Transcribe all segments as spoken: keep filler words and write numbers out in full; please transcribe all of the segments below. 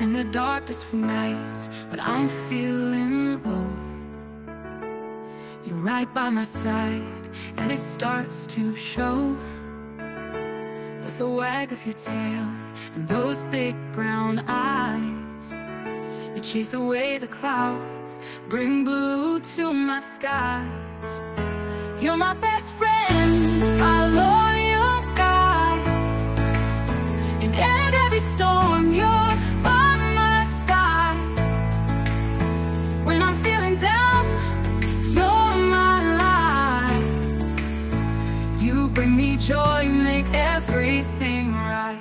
in the darkest of nights, but I'm feeling low. You're right by my side, and it starts to show. With a wag of your tail and those big brown eyes, you chase away the clouds, bring blue to my skies. You're my best friend, my loyal guide. In every storm, you're by my side. When I'm feeling down, you're my light. You bring me joy, make everything right.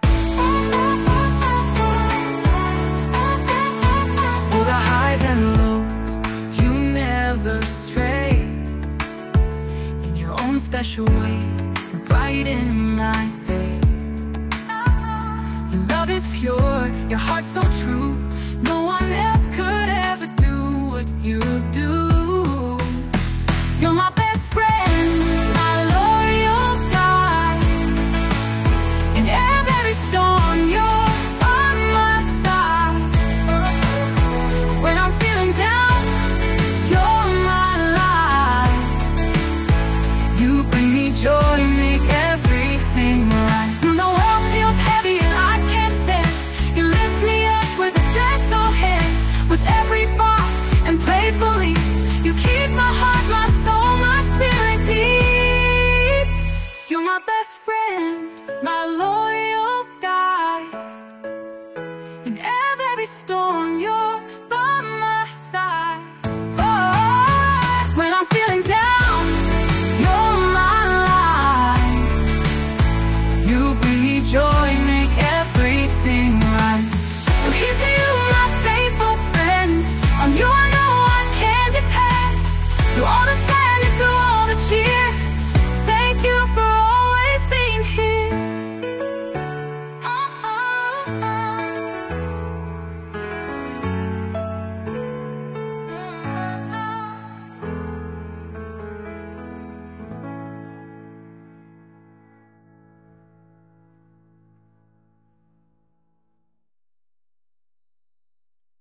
Through the highs and lows, you never stray. In your own special way, you brighten my day. Your love is pure, your heart's so true. No one else could ever do what you do. You're my best friend, my loyal guide. In every storm, you're by my side. When I'm feeling down, you're my light. You bring me joy, make everything right. When the world feels heavy and I can't stand, you lift me up with a gentle hand. With every thought and playfully, you keep my heart, my soul, my spirit deep. You're my best friend, my loyal guide.